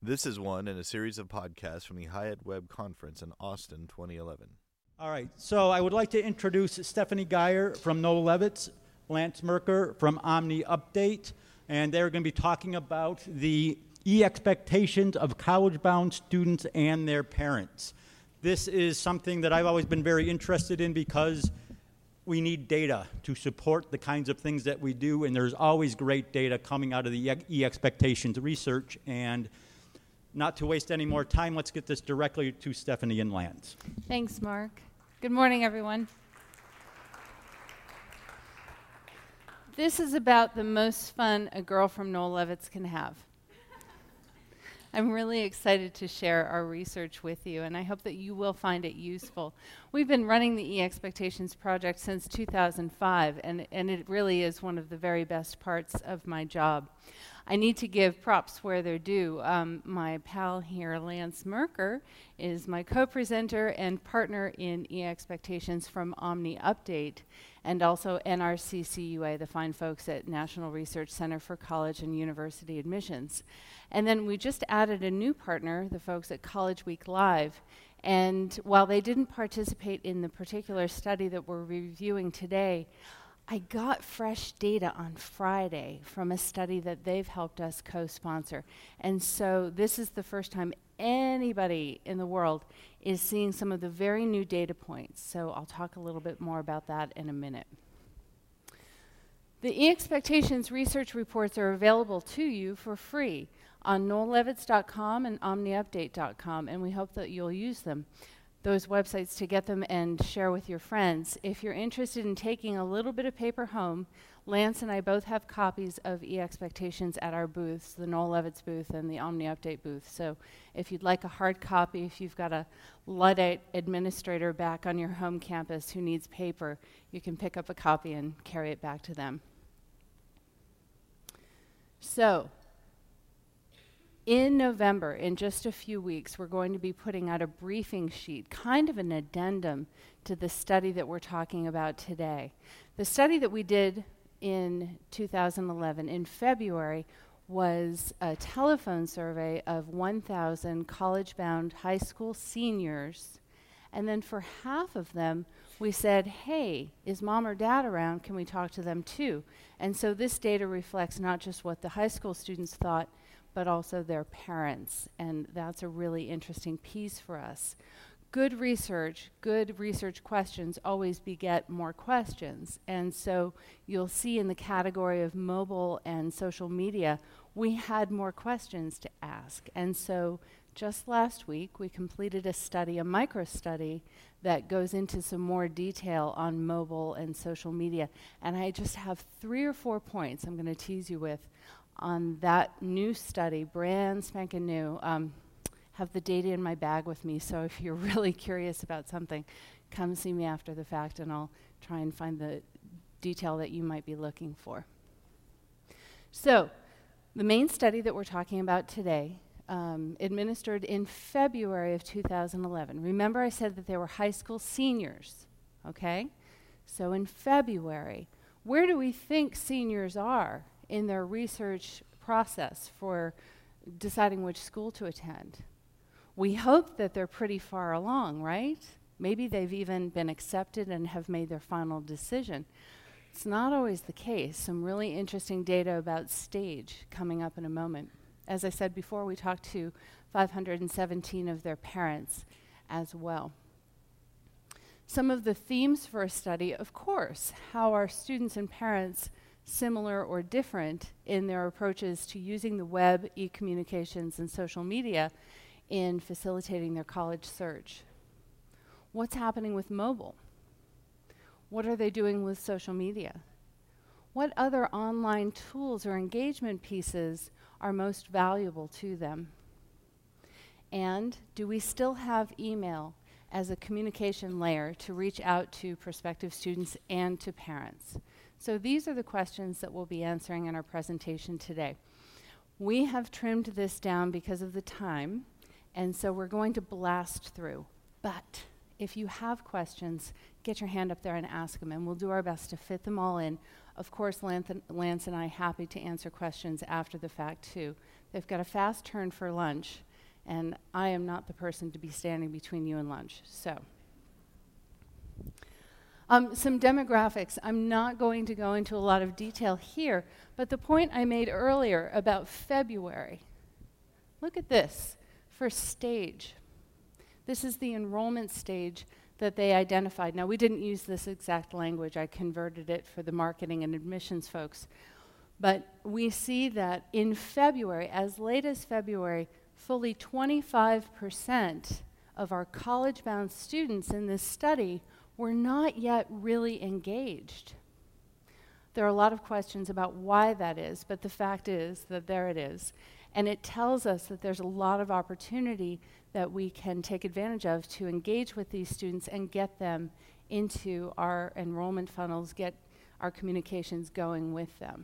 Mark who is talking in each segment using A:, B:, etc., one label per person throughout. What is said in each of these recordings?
A: This is one in a series of podcasts from the Hyatt Web Conference in Austin 2011.
B: All right, so I would like to introduce Stephanie Geyer from Noel Levitz, Lance Merker from Omni Update, and they're going to be talking about the e-expectations of college-bound students and their parents. This is something that I've always been very interested in because we need data to support the kinds of things that we do, and there's always great data coming out of the e-expectations research. And not to waste any more time, let's get this directly to Stephanie and Lance.
C: Thanks, Mark. Good morning, everyone. This is about the most fun a girl from Noel Levitz can have. I'm really excited to share our research with you, and I hope that you will find it useful. We've been running the e-expectations project since 2005, and it really is one of the very best parts of my job. I need to give props where they're due. My pal here, Lance Merker, is my co-presenter and partner in e-expectations from Omni Update, and also NRCCUA, the fine folks at National Research Center for College and University Admissions. And then we just added a new partner, the folks at College Week Live. And while they didn't participate in the particular study that we're reviewing today, I got fresh data on Friday from a study that they've helped us co-sponsor. And so this is the first time anybody in the world is seeing some of the very new data points. So I'll talk a little bit more about that in a minute. The e-expectations research reports are available to you for free on noellevitz.com and omniupdate.com, and we hope that you'll use those websites to get them and share with your friends. If you're interested in taking a little bit of paper home, Lance and I both have copies of e-expectations at our booths, the Noel Levitz booth and the Omni Update booth. So if you'd like a hard copy, if you've got a Luddite administrator back on your home campus who needs paper, you can pick up a copy and carry it back to them. So, in November, in just a few weeks, we're going to be putting out a briefing sheet, kind of an addendum to the study that we're talking about today. The study that we did in 2011, in February, was a telephone survey of 1,000 college-bound high school seniors. And then for half of them, we said, hey, is mom or dad around? Can we talk to them too? And so this data reflects not just what the high school students thought, but also their parents, and that's a really interesting piece for us. Good research questions always beget more questions, and so you'll see in the category of mobile and social media, we had more questions to ask. And so just last week, we completed a study, a micro-study, that goes into some more detail on mobile and social media. And I just have 3 or 4 points I'm going to tease you with on that new study, brand spanking new. Have the data in my bag with me, so if you're really curious about something, come see me after the fact and I'll try and find the detail that you might be looking for. So, the main study that we're talking about today, administered in February of 2011. Remember I said that there were high school seniors, okay? So in February, where do we think seniors are in their research process for deciding which school to attend? We hope that they're pretty far along, right? Maybe they've even been accepted and have made their final decision. It's not always the case. Some really interesting data about stage coming up in a moment. As I said before, we talked to 517 of their parents as well. Some of the themes for a study, of course, how are students and parents similar or different in their approaches to using the web, e-communications, and social media in facilitating their college search? What's happening with mobile? What are they doing with social media? What other online tools or engagement pieces are most valuable to them? And do we still have email as a communication layer to reach out to prospective students and to parents? So these are the questions that we'll be answering in our presentation today. We have trimmed this down because of the time, and so we're going to blast through. But if you have questions, get your hand up there and ask them, and we'll do our best to fit them all in. Of course, Lance and I happy to answer questions after the fact too. They've got a fast turn for lunch, and I am not the person to be standing between you and lunch. So, some demographics. I'm not going to go into a lot of detail here, but the point I made earlier about February, look at this for stage. This is the enrollment stage that they identified. Now, we didn't use this exact language. I converted it for the marketing and admissions folks. But we see that in February, as late as February, fully 25% of our college-bound students in this study were not yet really engaged. There are a lot of questions about why that is, but the fact is that there it is. And it tells us that there's a lot of opportunity that we can take advantage of to engage with these students and get them into our enrollment funnels, get our communications going with them.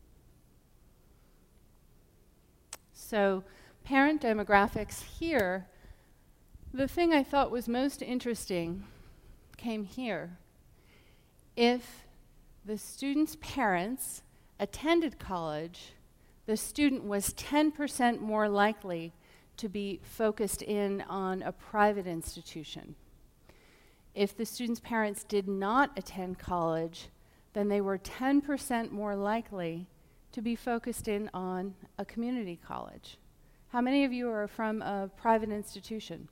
C: So, parent demographics here, the thing I thought was most interesting came here. If the student's parents attended college, the student was 10% more likely to be focused in on a private institution. If the student's parents did not attend college, then they were 10% more likely to be focused in on a community college. How many of you are from a private institution?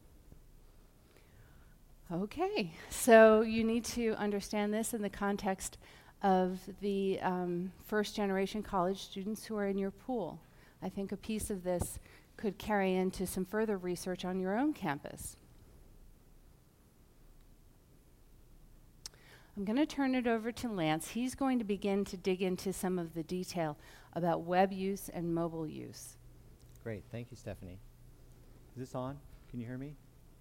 C: Okay, so you need to understand this in the context of the first-generation college students who are in your pool. I think a piece of this could carry into some further research on your own campus. I'm going to turn it over to Lance. He's going to begin to dig into some of the detail about web use and mobile use.
D: Great, thank you, Stephanie. Is this on? Can you hear me?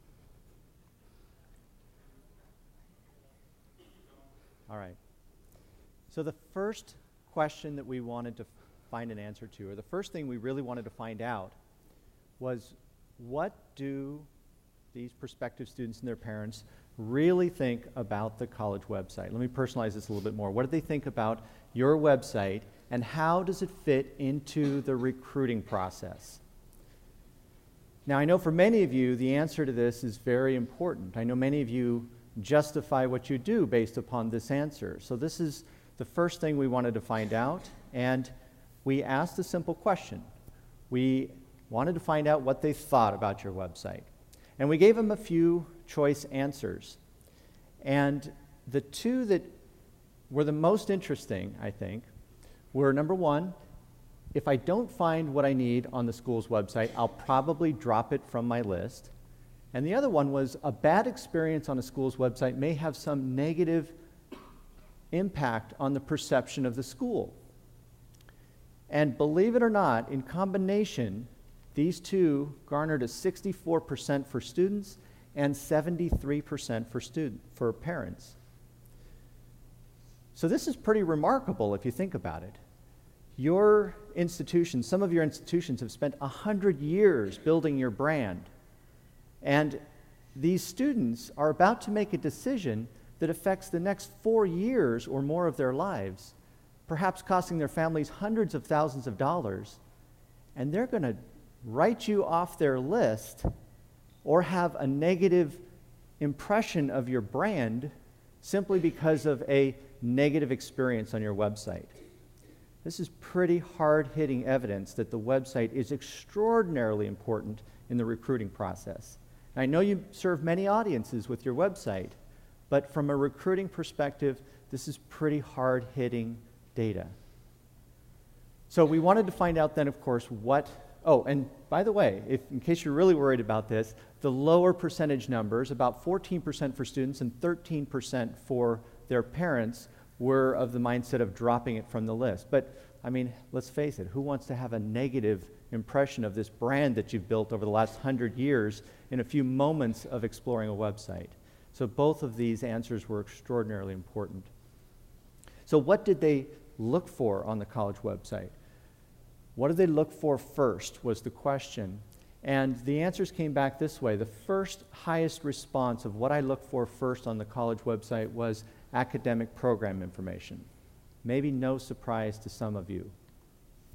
D: All right. So the first question that we wanted to find an answer to, or the first thing we really wanted to find out, was what do these prospective students and their parents really think about the college website? Let me personalize this a little bit more. What do they think about your website, and how does it fit into the recruiting process? Now, I know for many of you, the answer to this is very important. I know many of you justify what you do based upon this answer. So this is the first thing we wanted to find out, and we asked a simple question. We wanted to find out what they thought about your website. And we gave them a few choice answers. And the two that were the most interesting, I think, were number one, if I don't find what I need on the school's website, I'll probably drop it from my list. And the other one was a bad experience on a school's website may have some negative impact on the perception of the school. And believe it or not, in combination, these two garnered a 64% for students and 73% for parents. So this is pretty remarkable if you think about it. Your institution, some of your institutions have spent 100 years building your brand. And these students are about to make a decision that affects the next 4 years or more of their lives, perhaps costing their families hundreds of thousands of dollars. And they're going to write you off their list or have a negative impression of your brand simply because of a negative experience on your website. This is pretty hard-hitting evidence that the website is extraordinarily important in the recruiting process. And I know you serve many audiences with your website, but from a recruiting perspective, this is pretty hard-hitting data. So we wanted to find out then, of course, and by the way, in case you're really worried about this, the lower percentage numbers, about 14% for students and 13% for their parents, were of the mindset of dropping it from the list. But, I mean, let's face it, who wants to have a negative impression of this brand that you've built over the last 100 years in a few moments of exploring a website? So both of these answers were extraordinarily important. So what did they look for on the college website? What did they look for first was the question. And the answers came back this way. The first highest response of what I look for first on the college website was academic program information. Maybe no surprise to some of you.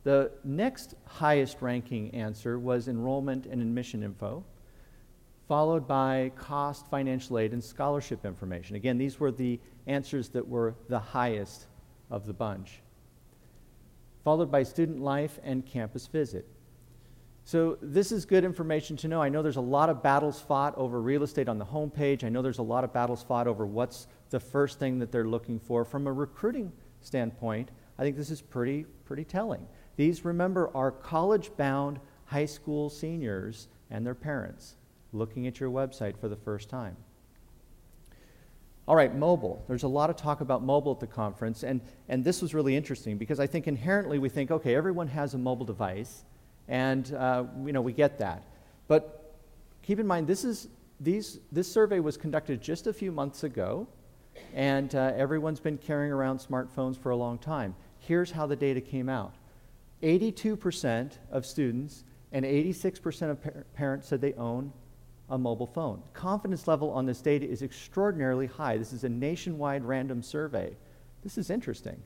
D: The next highest ranking answer was enrollment and admission info, followed by cost, financial aid, and scholarship information. Again, these were the answers that were the highest of the bunch, followed by student life and campus visit. So this is good information to know. I know there's a lot of battles fought over real estate on the homepage. I know there's a lot of battles fought over what's the first thing that they're looking for. From a recruiting standpoint, I think this is pretty telling. These, remember, are college-bound high school seniors and their parents looking at your website for the first time. All right, mobile. There's a lot of talk about mobile at the conference, and this was really interesting because I think inherently we think, okay, everyone has a mobile device, and we get that. But keep in mind, this survey was conducted just a few months ago, and everyone's been carrying around smartphones for a long time. Here's how the data came out. 82% of students and 86% of parents said they own a mobile phone. Confidence level on this data is extraordinarily high. This is a nationwide random survey. This is interesting.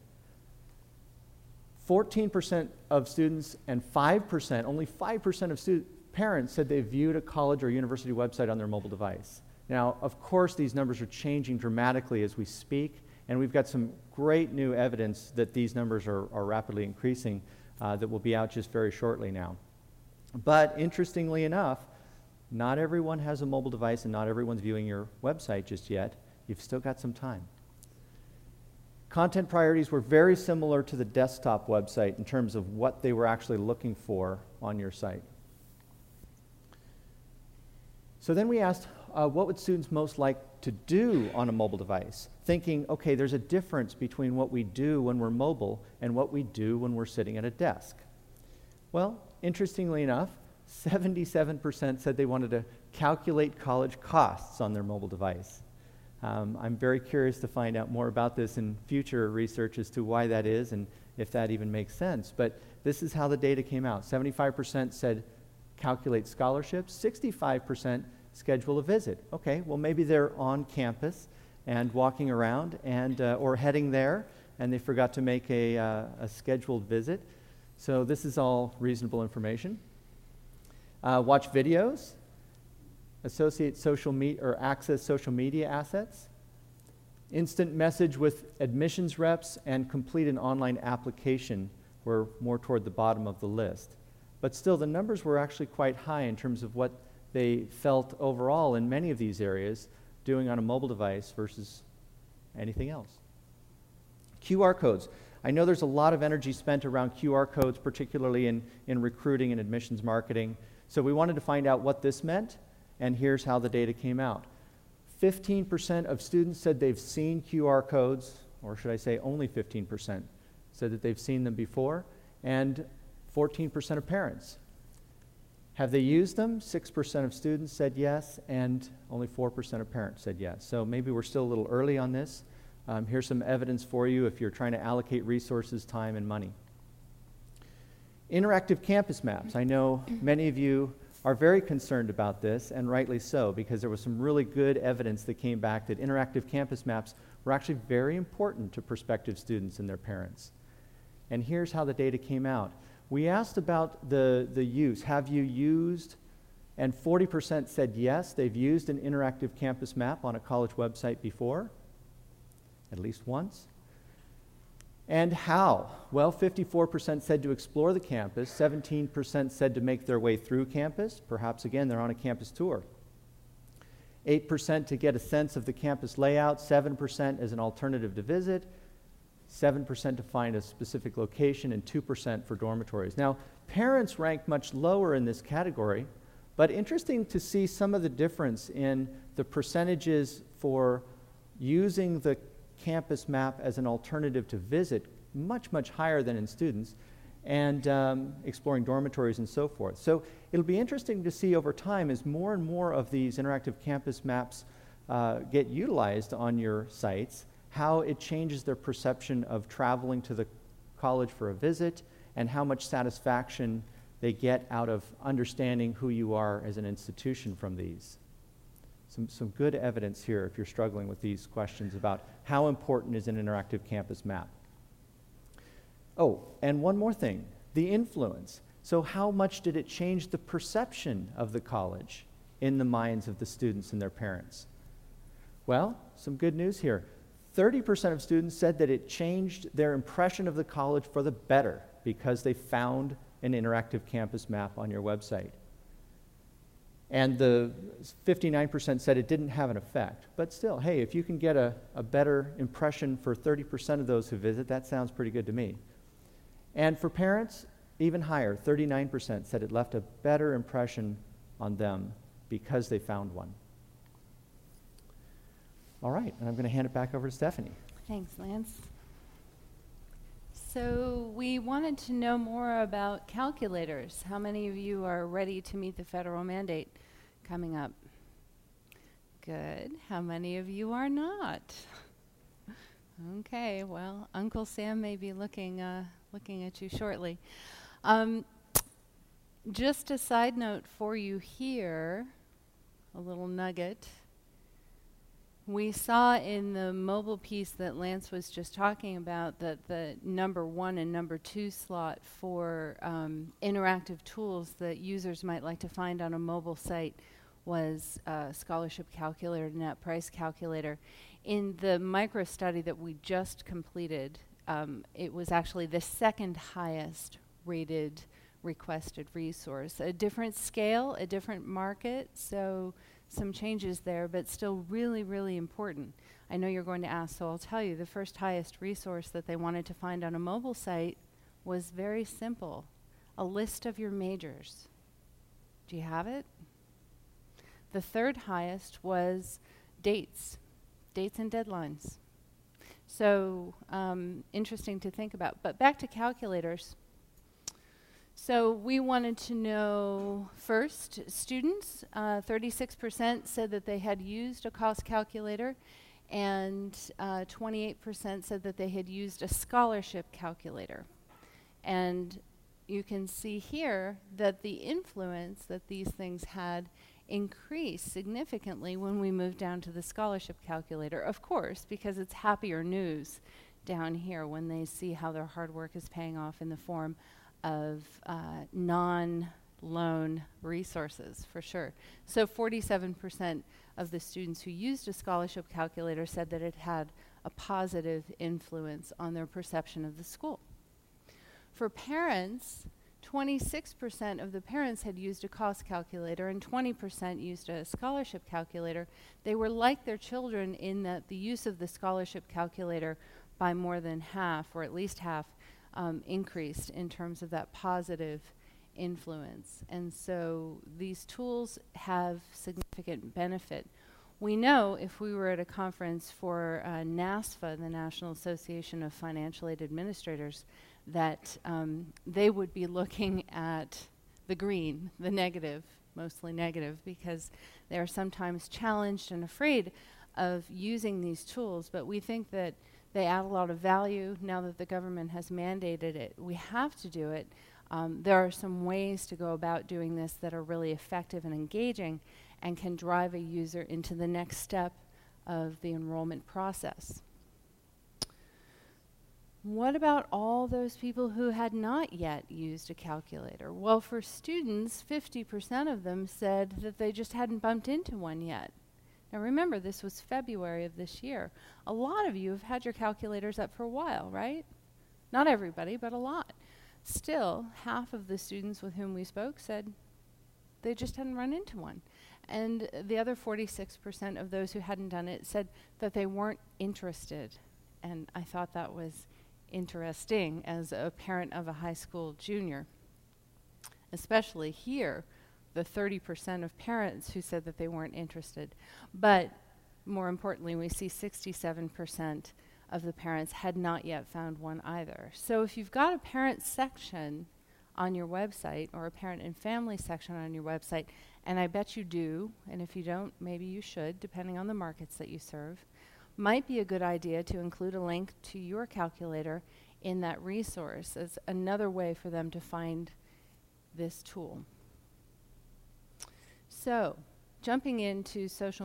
D: 14% of students and only 5% of parents said they viewed a college or university website on their mobile device. Now, of course, these numbers are changing dramatically as we speak, and we've got some great new evidence that these numbers are rapidly increasing that will be out just very shortly now. But interestingly enough, not everyone has a mobile device and not everyone's viewing your website just yet. You've still got some time. Content priorities were very similar to the desktop website in terms of what they were actually looking for on your site. So then we asked, what would students most like to do on a mobile device? Thinking, okay, there's a difference between what we do when we're mobile and what we do when we're sitting at a desk. Well, interestingly enough, 77% said they wanted to calculate college costs on their mobile device. I'm very curious to find out more about this in future research as to why that is and if that even makes sense. But this is how the data came out. 75% said calculate scholarships, 65% schedule a visit. Okay, well maybe they're on campus and walking around and or heading there and they forgot to make a scheduled visit. So this is all reasonable information. Watch videos, associate social media or access social media assets, instant message with admissions reps, and complete an online application were more toward the bottom of the list. But still, the numbers were actually quite high in terms of what they felt overall in many of these areas doing on a mobile device versus anything else. QR codes. I know there's a lot of energy spent around QR codes, particularly in recruiting and admissions marketing. So we wanted to find out what this meant, and here's how the data came out. 15% of students said they've seen QR codes, or should I say only 15% said that they've seen them before, and 14% of parents. Have they used them? 6% of students said yes, and only 4% of parents said yes. So maybe we're still a little early on this. Here's some evidence for you if you're trying to allocate resources, time, and money. Interactive campus maps. I know many of you are very concerned about this, and rightly so, because there was some really good evidence that came back that interactive campus maps were actually very important to prospective students and their parents. And here's how the data came out. We asked about the use. Have you used? And 40% said yes, they've used an interactive campus map on a college website before, at least once. And how? Well, 54% said to explore the campus, 17% said to make their way through campus, perhaps again they're on a campus tour. 8% to get a sense of the campus layout, 7% as an alternative to visit, 7% to find a specific location, and 2% for dormitories. Now, parents rank much lower in this category, but interesting to see some of the difference in the percentages for using the campus map as an alternative to visit, much, much higher than in students, and exploring dormitories and so forth. So it'll be interesting to see over time as more and more of these interactive campus maps get utilized on your sites, how it changes their perception of traveling to the college for a visit and how much satisfaction they get out of understanding who you are as an institution from these. Some good evidence here if you're struggling with these questions about how important is an interactive campus map. Oh, and one more thing. the influence. So how much did it change the perception of the college in the minds of the students and their parents? Well, some good news here. 30% of students said that it changed their impression of the college for the better because they found an interactive campus map on your website. And the 59% said it didn't have an effect. But still, hey, if you can get a better impression for 30% of those who visit, that sounds pretty good to me. And for parents, even higher, 39% said it left a better impression on them because they found one. All right, and I'm going to hand it back over to Stephanie.
C: Thanks, Lance. So we wanted to know more about calculators. How many of you are ready to meet the federal mandate coming up? Good. How many of you are not? Okay, well, Uncle Sam may be looking at you shortly. Just a side note for you here, a little nugget. We saw in the mobile piece that Lance was just talking about that the number 1 and number 2 slot for interactive tools that users might like to find on a mobile site was scholarship calculator, net price calculator. In the micro study that we just completed, it was actually the second highest rated requested resource. A different scale, a different market, so some changes there, but still really, really important. I know you're going to ask, so I'll tell you, the first highest resource that they wanted to find on a mobile site was very simple, a list of your majors. Do you have it? The third highest was dates and deadlines. So interesting to think about. But back to calculators. So we wanted to know first, students, 36% said that they had used a cost calculator, and 28% said that they had used a scholarship calculator. And you can see here that the influence that these things had increased significantly when we moved down to the scholarship calculator, of course, because it's happier news down here when they see how their hard work is paying off in the form of non-loan resources, for sure. So 47% of the students who used a scholarship calculator said that it had a positive influence on their perception of the school. For parents, 26% of the parents had used a cost calculator and 20% used a scholarship calculator. They were like their children in that the use of the scholarship calculator by more than half, or at least half, increased in terms of that positive influence. And so these tools have significant benefit. We know if we were at a conference for NASFA, the National Association of Financial Aid Administrators, that they would be looking at the green, the negative, mostly negative, because they are sometimes challenged and afraid of using these tools. But we think that they add a lot of value now that the government has mandated it. We have to do it. There are some ways to go about doing this that are really effective and engaging and can drive a user into the next step of the enrollment process. What about all those people who had not yet used a calculator? Well, for students, 50% of them said that they just hadn't bumped into one yet. Now remember, this was February of this year. A lot of you have had your calculators up for a while, right? Not everybody, but a lot. Still, half of the students with whom we spoke said they just hadn't run into one. And the other 46% of those who hadn't done it said that they weren't interested. And I thought that was interesting as a parent of a high school junior, especially here, the 30% of parents who said that they weren't interested. But more importantly, we see 67% of the parents had not yet found one either. So if you've got a parent section on your website or a parent and family section on your website, and I bet you do, and if you don't, maybe you should, depending on the markets that you serve, might be a good idea to include a link to your calculator in that resource as another way for them to find this tool. So, jumping into social